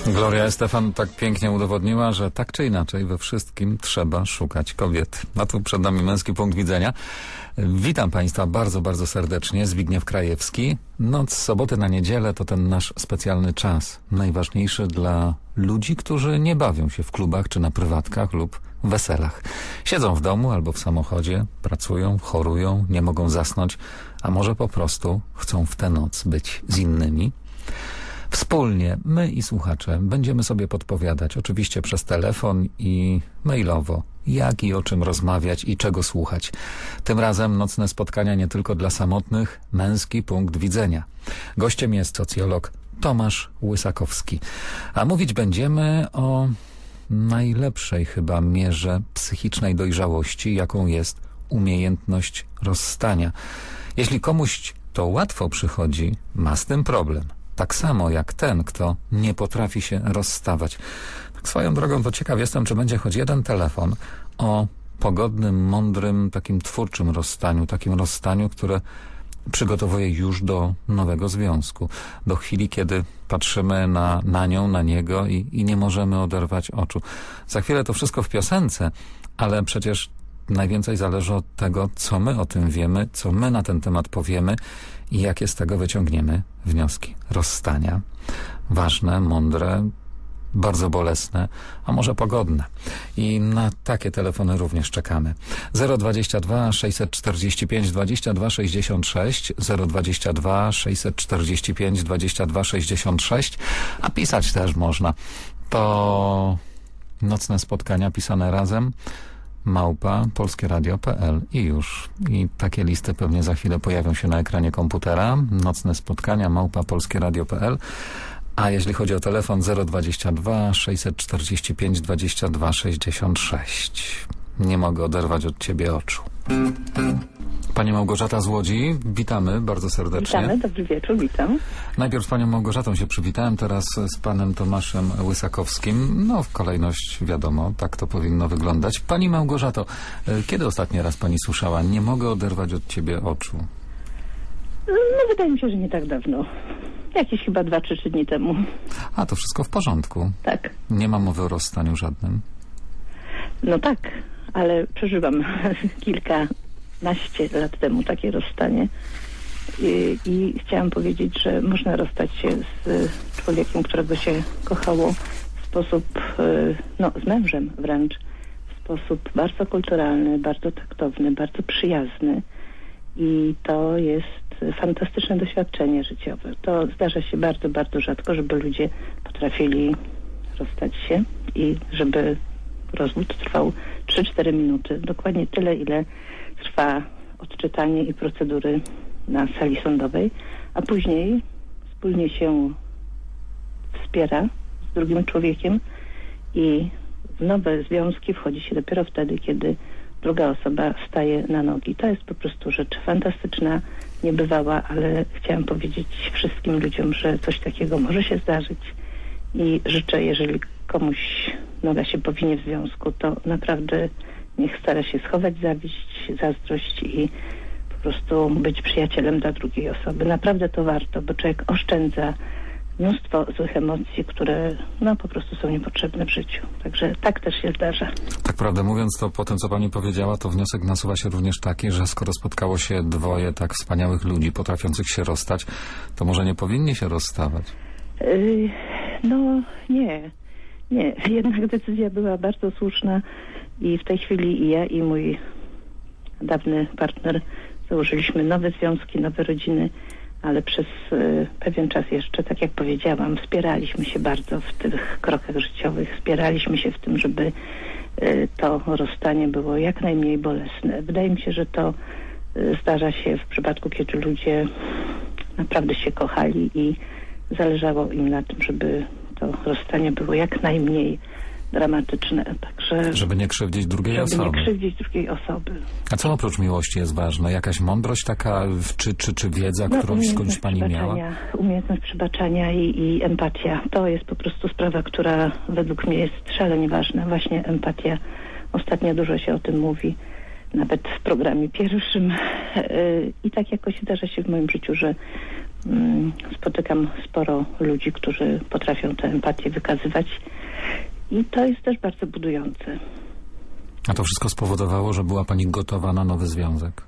Gloria Estefan tak pięknie udowodniła, że tak czy inaczej we wszystkim trzeba szukać kobiet. A tu przed nami męski punkt widzenia. Witam Państwa bardzo, bardzo serdecznie. Zbigniew Krajewski. Noc z soboty na niedzielę to ten nasz specjalny czas. Najważniejszy dla ludzi, którzy nie bawią się w klubach czy na prywatkach lub weselach. Siedzą w domu albo w samochodzie, pracują, chorują, nie mogą zasnąć, a może po prostu chcą w tę noc być z innymi. Wspólnie, my i słuchacze, będziemy sobie podpowiadać, oczywiście przez telefon i mailowo, jak i o czym rozmawiać i czego słuchać. Tym razem nocne spotkania nie tylko dla samotnych, męski punkt widzenia. Gościem jest socjolog Tomasz Łysakowski. A mówić będziemy o najlepszej chyba mierze psychicznej dojrzałości, jaką jest umiejętność rozstania. Jeśli komuś to łatwo przychodzi, ma z tym problem. Tak samo jak ten, kto nie potrafi się rozstawać. Tak swoją drogą to ciekaw jestem, czy będzie choć jeden telefon o pogodnym, mądrym, takim twórczym rozstaniu. Takim rozstaniu, które przygotowuje już do nowego związku. Do chwili, kiedy patrzymy na nią, na niego i nie możemy oderwać oczu. Za chwilę to wszystko w piosence, ale przecież najwięcej zależy od tego, co my o tym wiemy, co my na ten temat powiemy i jakie z tego wyciągniemy wnioski. Rozstania. Ważne, mądre, bardzo bolesne, a może pogodne. I na takie telefony również czekamy. 022 645 22 66, 022 645 22 66, a pisać też można. To nocne spotkania pisane razem @polskieradio.pl i już. I takie listy pewnie za chwilę pojawią się na ekranie komputera. Nocne spotkania @polskieradio.pl. A jeśli chodzi o telefon 022 645 22 66. Nie mogę oderwać od Ciebie oczu. Pani Małgorzata z Łodzi, witamy bardzo serdecznie. Witamy, dobry wieczór, witam. Najpierw z panią Małgorzatą się przywitałem, teraz z panem Tomaszem Łysakowskim. No, w kolejność wiadomo, tak to powinno wyglądać. Pani Małgorzato, kiedy ostatni raz pani słyszała: nie mogę oderwać od ciebie oczu? No, wydaje mi się, że nie tak dawno. Jakieś chyba 2 czy 3 dni temu. A, to wszystko w porządku. Tak. Nie ma mowy o rozstaniu żadnym. No tak, ale przeżywam kilkanaście lat temu takie rozstanie i chciałam powiedzieć, że można rozstać się z człowiekiem, którego się kochało w sposób, z mężem wręcz, w sposób bardzo kulturalny, bardzo taktowny, bardzo przyjazny i to jest fantastyczne doświadczenie życiowe. To zdarza się bardzo, bardzo rzadko, żeby ludzie potrafili rozstać się i żeby rozwód trwał 3-4 minuty. Dokładnie tyle, ile trwa odczytanie i procedury na sali sądowej, a później wspólnie się wspiera z drugim człowiekiem i w nowe związki wchodzi się dopiero wtedy, kiedy druga osoba staje na nogi. To jest po prostu rzecz fantastyczna, niebywała, ale chciałam powiedzieć wszystkim ludziom, że coś takiego może się zdarzyć i życzę, jeżeli komuś noga się powinie w związku, to naprawdę niech stara się schować zawiść, zazdrość i po prostu być przyjacielem dla drugiej osoby. Naprawdę to warto, bo człowiek oszczędza mnóstwo złych emocji, które po prostu są niepotrzebne w życiu. Także tak też się zdarza. Tak prawdę mówiąc, to po tym, co pani powiedziała, to wniosek nasuwa się również taki, że skoro spotkało się dwoje tak wspaniałych ludzi, potrafiących się rozstać, to może nie powinni się rozstawać? Nie. Jednak decyzja była bardzo słuszna i w tej chwili i ja, i mój dawny partner założyliśmy nowe związki, nowe rodziny, ale przez pewien czas jeszcze, tak jak powiedziałam, wspieraliśmy się bardzo w tych krokach życiowych, wspieraliśmy się w tym, żeby to rozstanie było jak najmniej bolesne. Wydaje mi się, że to zdarza się w przypadku, kiedy ludzie naprawdę się kochali i zależało im na tym, żeby to rozstanie było jak najmniej dramatyczne. Także żeby nie krzywdzić drugiej osoby. Żeby nie krzywdzić drugiej osoby. A co oprócz miłości jest ważne? Jakaś mądrość taka, czy wiedza, którą skądś pani miała? Umiejętność przebaczania i empatia. To jest po prostu sprawa, która według mnie jest szalenie ważna. Właśnie empatia. Ostatnio dużo się o tym mówi. Nawet w programie pierwszym. I tak jakoś zdarza się w moim życiu, że spotykam sporo ludzi, którzy potrafią tę empatię wykazywać i to jest też bardzo budujące. A to wszystko spowodowało, że była pani gotowa na nowy związek?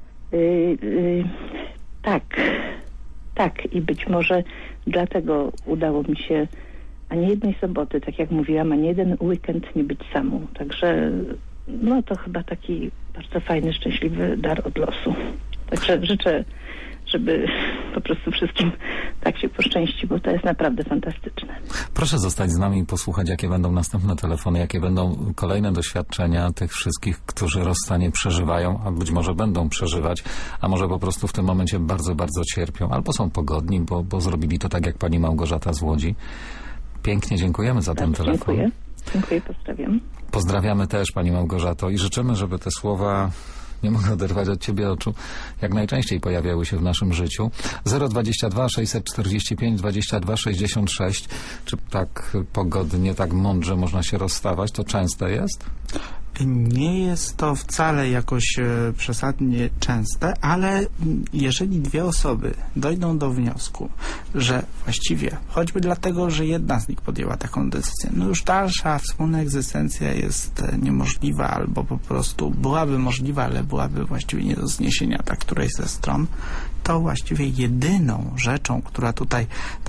Tak. I być może dlatego udało mi się ani jednej soboty, tak jak mówiłam, ani jeden weekend nie być samą. Także no to chyba taki bardzo fajny, szczęśliwy dar od losu. Także życzę, żeby po prostu wszystkim tak się poszczęści, bo to jest naprawdę fantastyczne. Proszę zostać z nami i posłuchać, jakie będą następne telefony, jakie będą kolejne doświadczenia tych wszystkich, którzy rozstanie przeżywają, a być może będą przeżywać, a może po prostu w tym momencie bardzo, bardzo cierpią, albo są pogodni, bo zrobili to tak jak pani Małgorzata z Łodzi. Pięknie dziękujemy za ten telefon. Dziękuję, pozdrawiam. Pozdrawiamy też pani Małgorzato i życzymy, żeby te słowa, nie mogę oderwać od ciebie oczu, jak najczęściej pojawiały się w naszym życiu. 022 645 22 66. Czy tak pogodnie, tak mądrze można się rozstawać? To częste jest? Nie jest to wcale jakoś przesadnie częste, ale jeżeli dwie osoby dojdą do wniosku, że właściwie, choćby dlatego, że jedna z nich podjęła taką decyzję, no już dalsza wspólna egzystencja jest niemożliwa albo po prostu byłaby możliwa, ale byłaby właściwie nie do zniesienia dla którejś ze stron, to właściwie jedyną rzeczą, która tutaj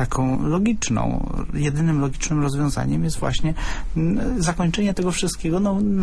jedynym logicznym rozwiązaniem jest właśnie zakończenie tego wszystkiego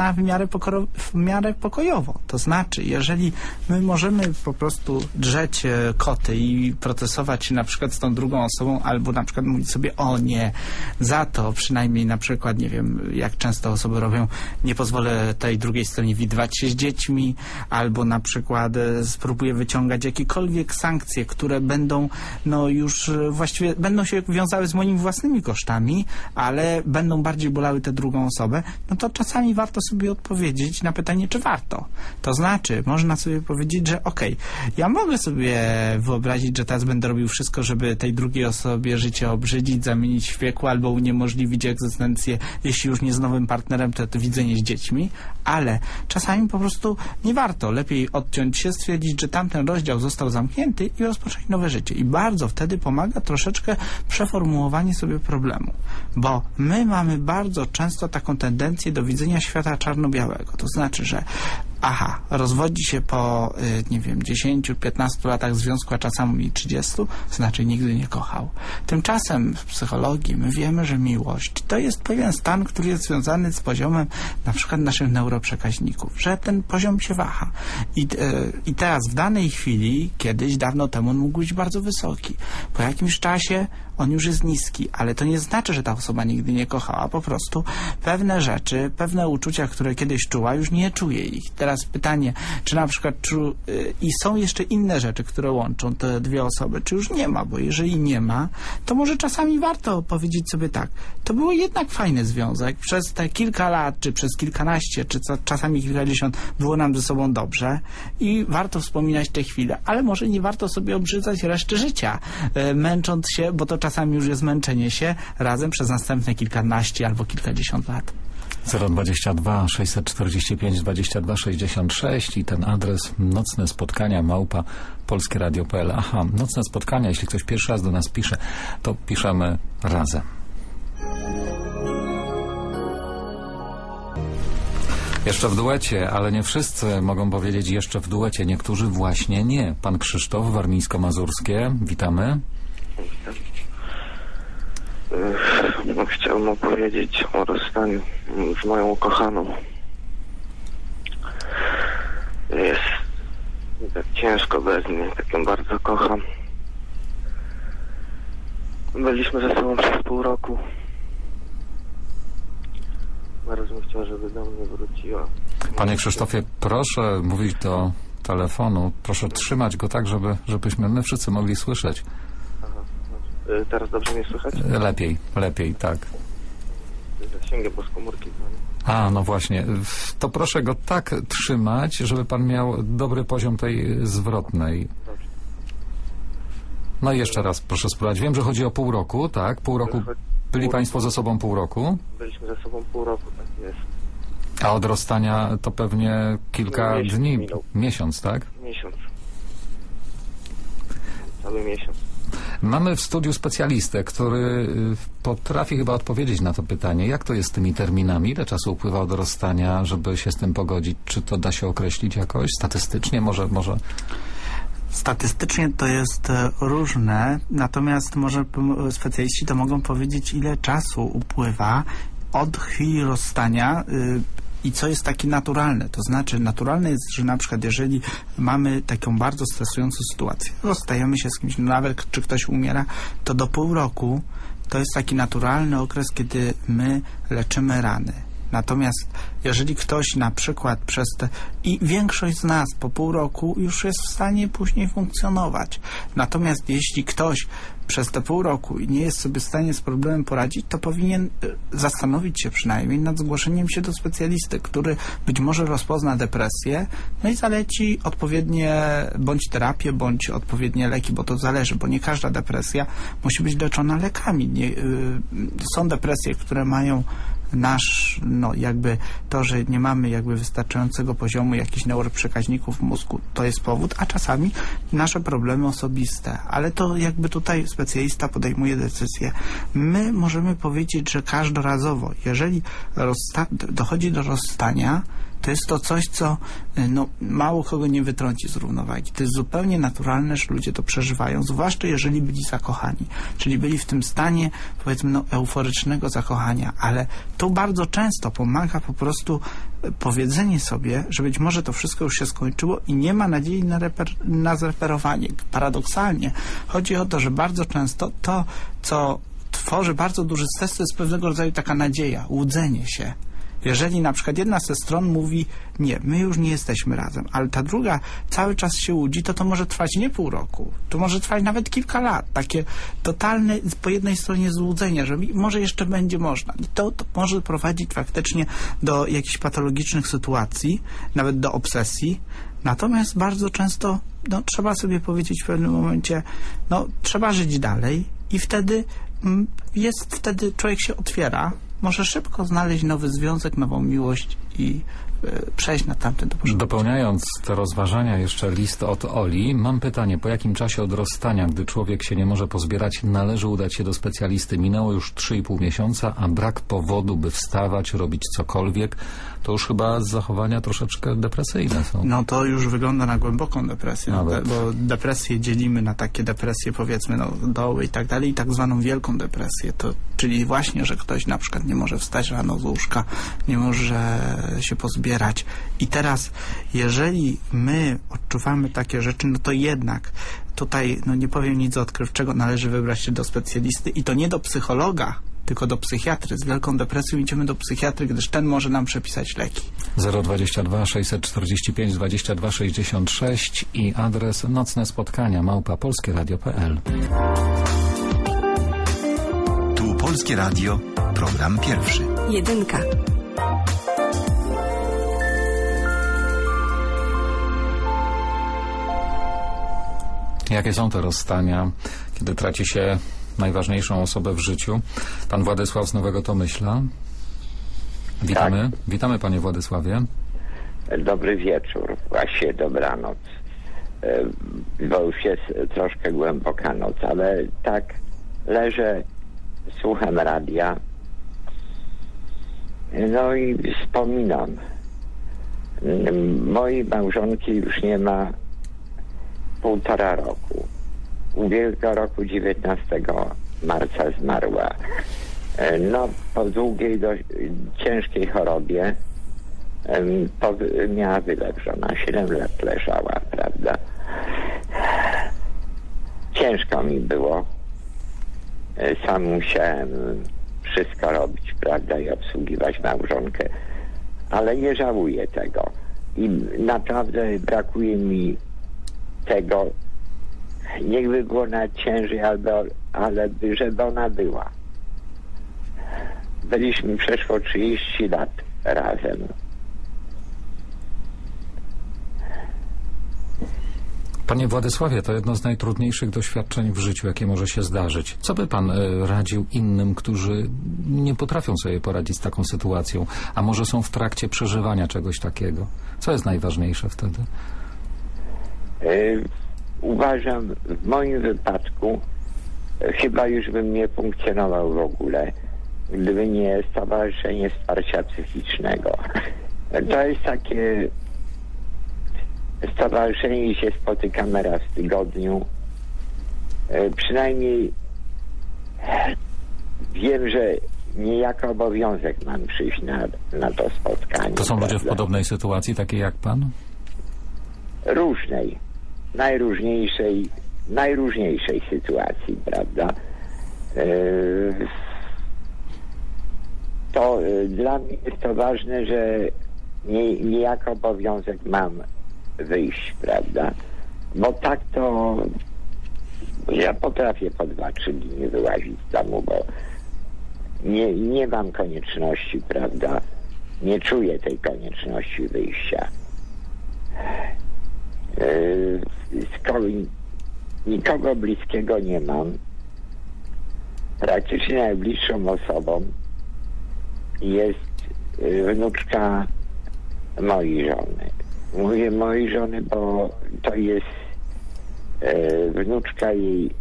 w miarę pokojowo. To znaczy, jeżeli my możemy po prostu drzeć koty i procesować się na przykład z tą drugą osobą, albo na przykład mówić sobie, o nie, za to przynajmniej na przykład, nie wiem, jak często osoby robią, nie pozwolę tej drugiej stronie widywać się z dziećmi, albo na przykład spróbuję wyciągać jakiekolwiek sankcje, które będą już właściwie będą się wiązały z moimi własnymi kosztami, ale będą bardziej bolały tę drugą osobę, no to czasami warto sobie odpowiedzieć na pytanie, czy warto. To znaczy, można sobie powiedzieć, że okej, ja mogę sobie wyobrazić, że teraz będę robił wszystko, żeby tej drugiej osobie życie obrzydzić, zamienić w piekło albo uniemożliwić egzystencję, jeśli już nie z nowym partnerem, to widzenie z dziećmi, ale czasami po prostu nie warto. Lepiej odciąć się, stwierdzić, że tamten rozdział został zamknięty i rozpocząć nowe życie. I bardzo wtedy pomaga troszeczkę przeformułowanie sobie problemu. Bo my mamy bardzo często taką tendencję do widzenia świata czarno-białego. To znaczy, że rozwodzi się po, 10-15 latach związku, a czasami 30, znaczy nigdy nie kochał. Tymczasem w psychologii my wiemy, że miłość to jest pewien stan, który jest związany z poziomem na przykład naszych neuroprzekaźników, że ten poziom się waha. I teraz w danej chwili, kiedyś, dawno temu on mógł być bardzo wysoki. Po jakimś czasie on już jest niski, ale to nie znaczy, że ta osoba nigdy nie kochała. Po prostu pewne rzeczy, pewne uczucia, które kiedyś czuła, już nie czuje ich. Teraz pytanie, czy na przykład i są jeszcze inne rzeczy, które łączą te dwie osoby, czy już nie ma, bo jeżeli nie ma, to może czasami warto powiedzieć sobie tak, to był jednak fajny związek, przez te kilka lat, czy przez kilkanaście, czy czasami kilkadziesiąt było nam ze sobą dobrze i warto wspominać te chwile, ale może nie warto sobie obrzydzać reszty życia, męcząc się, bo to czasami już jest męczenie się razem przez następne kilkanaście albo kilkadziesiąt lat. 022 645 22 66 i ten adres nocne spotkania @polskieradio.pl. Nocne spotkania, jeśli ktoś pierwszy raz do nas pisze, to piszemy razem. Jeszcze w duecie, ale nie wszyscy mogą powiedzieć jeszcze w duecie, niektórzy właśnie nie. Pan Krzysztof, Warmińsko-Mazurskie, witamy. Chciałbym opowiedzieć o rozstaniu z moją ukochaną. Jest tak ciężko bez mnie, tak ją bardzo kocham. Byliśmy ze sobą przez pół roku. Bardzo bym chciał, żeby do mnie wróciła. Panie Krzysztofie, proszę mówić do telefonu, proszę trzymać go tak, żebyśmy my wszyscy mogli słyszeć. Teraz dobrze mnie słychać? Lepiej, tak. Zasięgiem, bo z komórki dzwonię. No właśnie. To proszę go tak trzymać, żeby pan miał dobry poziom tej zwrotnej. Dobrze. No i jeszcze raz proszę spróbować. Wiem, że chodzi o pół roku, tak? Pół roku. Byli państwo ze sobą pół roku? Byliśmy ze sobą pół roku, tak jest. A od rozstania to pewnie kilka dni, minął. miesiąc, tak? Miesiąc. Cały miesiąc. Mamy w studiu specjalistę, który potrafi chyba odpowiedzieć na to pytanie. Jak to jest z tymi terminami? Ile czasu upływa od rozstania, żeby się z tym pogodzić? Czy to da się określić jakoś? Statystycznie może? Statystycznie to jest różne, natomiast może specjaliści to mogą powiedzieć, ile czasu upływa od chwili rozstania i co jest takie naturalne. To znaczy naturalne jest, że na przykład jeżeli mamy taką bardzo stresującą sytuację, rozstajemy się z kimś, nawet czy ktoś umiera, to do pół roku to jest taki naturalny okres, kiedy my leczymy rany. Natomiast jeżeli ktoś na przykład i większość z nas po pół roku już jest w stanie później funkcjonować. Natomiast jeśli ktoś przez te pół roku nie jest sobie w stanie z problemem poradzić, to powinien zastanowić się przynajmniej nad zgłoszeniem się do specjalisty, który być może rozpozna depresję, no i zaleci odpowiednie bądź terapię, bądź odpowiednie leki, bo to zależy, bo nie każda depresja musi być leczona lekami. Są depresje, które mają jakby to, że nie mamy jakby wystarczającego poziomu jakichś neuroprzekaźników w mózgu, to jest powód, a czasami nasze problemy osobiste, ale to jakby tutaj specjalista podejmuje decyzję. My możemy powiedzieć, że każdorazowo, jeżeli dochodzi do rozstania, to jest to coś, co mało kogo nie wytrąci z równowagi. To jest zupełnie naturalne, że ludzie to przeżywają, zwłaszcza jeżeli byli zakochani. Czyli byli w tym stanie, powiedzmy, euforycznego zakochania. Ale tu bardzo często pomaga po prostu powiedzenie sobie, że być może to wszystko już się skończyło i nie ma nadziei na zreperowanie. Paradoksalnie chodzi o to, że bardzo często to, co tworzy bardzo duży stres, to jest pewnego rodzaju taka nadzieja, łudzenie się. Jeżeli na przykład jedna ze stron mówi, nie, my już nie jesteśmy razem, ale ta druga cały czas się łudzi, to może trwać nie pół roku, to może trwać nawet kilka lat. Takie totalne po jednej stronie złudzenie, że może jeszcze będzie można. I to może prowadzić faktycznie do jakichś patologicznych sytuacji, nawet do obsesji. Natomiast bardzo często trzeba sobie powiedzieć w pewnym momencie, trzeba żyć dalej i wtedy człowiek się otwiera, może szybko znaleźć nowy związek, nową miłość i przejść na tamten do porządku. Dopełniając te rozważania, jeszcze list od Oli. Mam pytanie, po jakim czasie od rozstania, gdy człowiek się nie może pozbierać, należy udać się do specjalisty? Minęło już 3,5 miesiąca, a brak powodu, by wstawać, robić cokolwiek, to już chyba zachowania troszeczkę depresyjne są. To już wygląda na głęboką depresję, bo depresję dzielimy na takie depresje, powiedzmy, doły i tak dalej, i tak zwaną wielką depresję, czyli właśnie, że ktoś na przykład nie może wstać rano z łóżka, nie może się pozbierać. I teraz, jeżeli my odczuwamy takie rzeczy, to jednak tutaj, nie powiem nic odkrywczego, należy wybrać się do specjalisty i to nie do psychologa, tylko do psychiatry. Z wielką depresją idziemy do psychiatry, gdyż ten może nam przepisać leki. 022 645 22 66 i adres nocne spotkania @polskieradio.pl. Tu Polskie Radio, program pierwszy. 1. Jakie są te rozstania, kiedy traci się najważniejszą osobę w życiu? Pan Władysław z Nowego Tomyśla. Witamy. Tak. Witamy, panie Władysławie. Dobry wieczór, właściwie dobranoc. Bo już jest troszkę głęboka noc, ale tak leżę, słucham radia, i wspominam. Mojej małżonki już nie ma 1,5 roku. Ubiegłego roku 19 marca zmarła. Po długiej, ciężkiej chorobie miała wylew żona. 7 lat leżała, prawda? Ciężko mi było. Sam musiałem wszystko robić, prawda, i obsługiwać małżonkę. Ale nie żałuję tego. I naprawdę brakuje mi tego, niechby było nawet ciężej, ale żeby ona była. Byliśmy przeszło 30 lat razem. Panie Władysławie, to jedno z najtrudniejszych doświadczeń w życiu, jakie może się zdarzyć. Co by pan radził innym, którzy nie potrafią sobie poradzić z taką sytuacją, a może są w trakcie przeżywania czegoś takiego? Co jest najważniejsze wtedy? Uważam, w moim wypadku chyba już bym nie funkcjonował w ogóle, gdyby nie Stowarzyszenie Wsparcia Psychicznego. To jest takie stowarzyszenie, gdzie się spotykamy raz w tygodniu. Przynajmniej wiem, że niejako obowiązek mam przyjść na to spotkanie. To są ludzie w prawda? podobnej sytuacji, takiej jak pan? Różnej, najróżniejszej sytuacji, prawda? To dla mnie jest to ważne, że niejako obowiązek mam wyjść, prawda? Bo tak to ja potrafię po 2-3 dni wyłazić z domu, bo nie mam konieczności, prawda? Nie czuję tej konieczności wyjścia. Nikogo bliskiego nie mam. Praktycznie najbliższą osobą jest wnuczka mojej żony. Mówię mojej żony, bo to jest wnuczka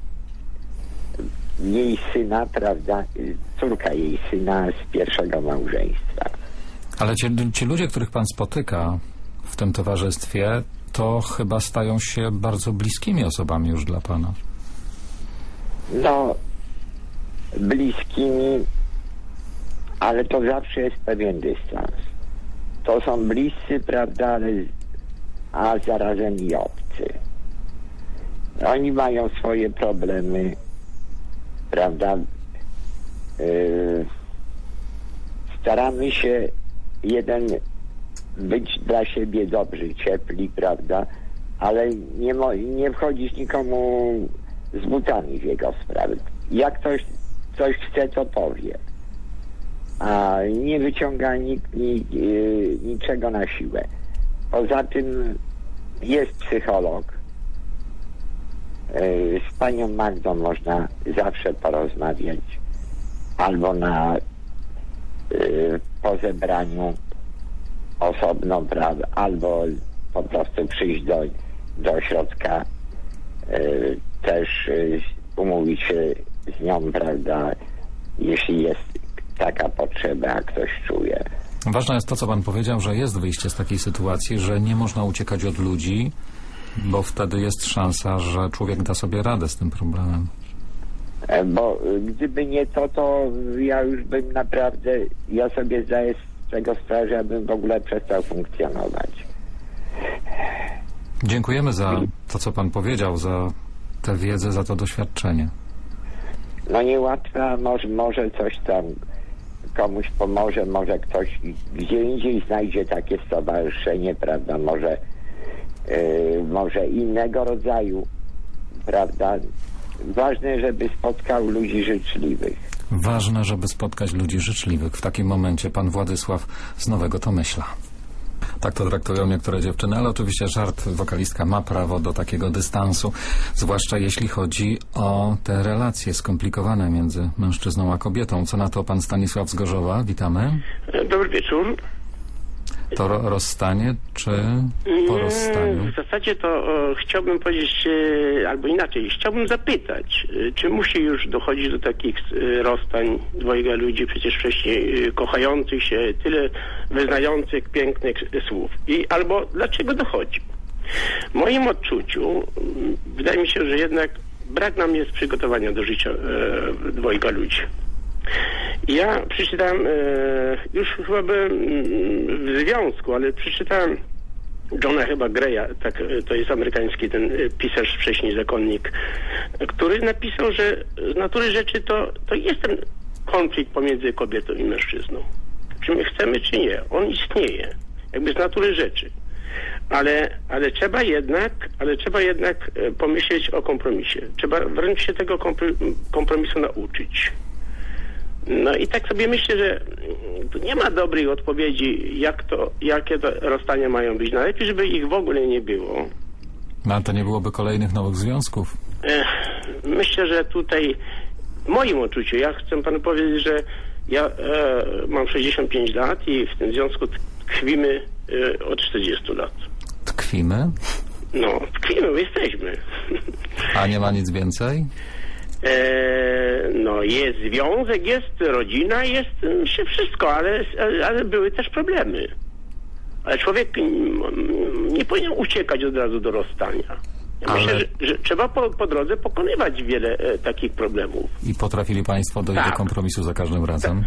jej syna, prawda? Córka jej syna z pierwszego małżeństwa. Ale ci ludzie, których pan spotyka w tym towarzystwie, to chyba stają się bardzo bliskimi osobami już dla pana. No, bliskimi, ale to zawsze jest pewien dystans. To są bliscy, prawda, a zarazem i obcy. Oni mają swoje problemy, prawda. Staramy się być dla siebie dobrzy, ciepli, prawda, ale nie wchodzić nikomu z butami w jego sprawy. Jak ktoś coś chce, to powie. A nie wyciąga nikt niczego na siłę. Poza tym jest psycholog. Z panią Magdą można zawsze porozmawiać. Albo po zebraniu osobno, prawda, albo po prostu przyjść do ośrodka, też umówić się z nią, prawda, jeśli jest taka potrzeba, jak ktoś czuje. Ważne jest to, co pan powiedział, że jest wyjście z takiej sytuacji, że nie można uciekać od ludzi, bo wtedy jest szansa, że człowiek da sobie radę z tym problemem. Bo gdyby nie to ja już bym naprawdę, ja sobie zdaję z tego sprawę, że ja bym w ogóle przestał funkcjonować. Dziękujemy za to, co pan powiedział, za tę wiedzę, za to doświadczenie. No niełatwa, może coś tam komuś pomoże, może ktoś gdzie indziej znajdzie takie stowarzyszenie, prawda, może innego rodzaju, prawda. Ważne, żeby spotkał ludzi życzliwych. Ważne, żeby spotkać ludzi życzliwych. W takim momencie pan Władysław z Nowego Tomyśla. Tak to traktują niektóre dziewczyny, ale oczywiście żart, wokalistka ma prawo do takiego dystansu, zwłaszcza jeśli chodzi o te relacje skomplikowane między mężczyzną a kobietą. Co na to pan Stanisław z Gorzowa? Witamy. Dobry wieczór. To rozstanie, czy po rozstaniu? W zasadzie to chciałbym powiedzieć, albo inaczej, chciałbym zapytać, czy musi już dochodzić do takich rozstań dwojga ludzi, przecież wcześniej kochających się, tyle wyznających pięknych słów. Albo dlaczego dochodzi? W moim odczuciu wydaje mi się, że jednak brak nam jest przygotowania do życia dwojga ludzi. Ja przeczytałem, już chyba byłem w związku, ale przeczytałem Johna chyba Greya, tak, to jest amerykański ten pisarz, wcześniej zakonnik, który napisał, że z natury rzeczy to jest ten konflikt pomiędzy kobietą i mężczyzną. Czy my chcemy, czy nie? On istnieje, jakby z natury rzeczy. Ale trzeba jednak pomyśleć o kompromisie. Trzeba wręcz się tego kompromisu nauczyć. No i tak sobie myślę, że tu nie ma dobrej odpowiedzi, jakie to rozstania mają być. Najlepiej, żeby ich w ogóle nie było. No, ale to nie byłoby kolejnych nowych związków. Myślę, że tutaj w moim odczuciu, ja chcę panu powiedzieć, że ja mam 65 lat i w tym związku tkwimy od 40 lat. Tkwimy? No, tkwimy, bo jesteśmy. A nie ma nic więcej? No jest związek, jest rodzina, jest się wszystko, ale były też problemy. Ale człowiek nie powinien uciekać od razu do rozstania. Ja myślę, że trzeba po drodze pokonywać wiele takich problemów. I potrafili państwo dojść do kompromisu za każdym razem?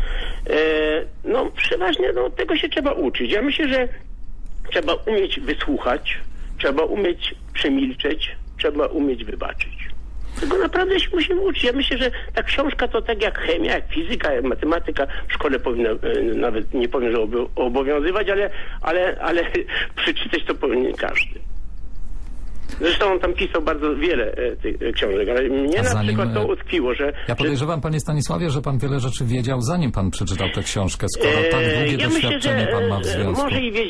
No przeważnie tego się trzeba uczyć. Ja myślę, że trzeba umieć wysłuchać, trzeba umieć przemilczeć, trzeba umieć wybaczyć. Tego naprawdę się musimy uczyć. Ja myślę, że ta książka to tak jak chemia, jak fizyka, jak matematyka w szkole powinna, nawet nie powiem, że obowiązywać, ale przeczytać to powinien każdy. Zresztą on tam pisał bardzo wiele tych książek, ale mnie na przykład to utkwiło, że... Ja podejrzewam, panie Stanisławie, że pan wiele rzeczy wiedział, zanim pan przeczytał tę książkę, skoro tak długie doświadczenie pan ma w związku.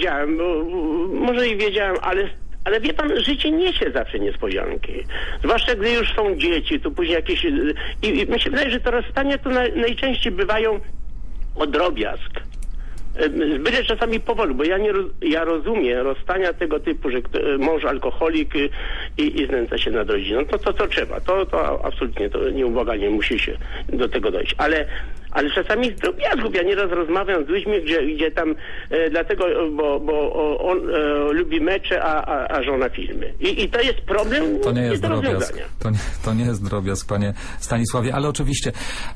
Może i wiedziałem, ale wie pan, życie niesie zawsze niespodzianki. Zwłaszcza gdy już są dzieci, to później jakieś... I mi się wydaje, że to rozstania to najczęściej bywają o drobiazg. Zbyt czasami powoli, bo ja rozumiem rozstania tego typu, że mąż alkoholik i znęca się nad rodziną. To trzeba. To absolutnie to nieubłaganie musi się do tego dojść. Ale czasami z drobiazgów. Ja nieraz rozmawiam z ludźmi, gdzie tam dlatego, bo on lubi mecze, a żona filmy. I to jest problem. To nie jest drobiazg. To nie jest drobiazg, panie Stanisławie, ale oczywiście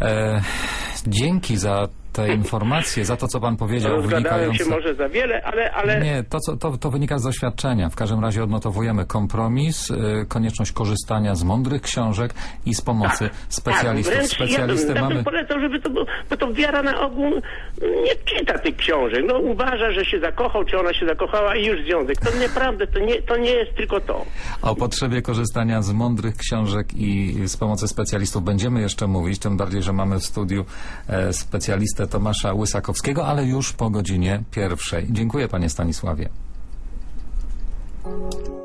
dzięki za te informacje, za to, co pan powiedział. Zgadałem się może za wiele, ale... Nie, to wynika z doświadczenia. W każdym razie odnotowujemy kompromis, konieczność korzystania z mądrych książek i z pomocy specjalistów. Specjalistę ja mamy... bym polecał, żeby to było, bo to wiara na ogół nie czyta tych książek. No uważa, że się zakochał, czy ona się zakochała i już związek. To nieprawda, to nie jest tylko to. O potrzebie korzystania z mądrych książek i z pomocy specjalistów będziemy jeszcze mówić, tym bardziej, że mamy w studiu specjalistę Tomasza Łysakowskiego, ale już po godzinie 1. Dziękuję, panie Stanisławie.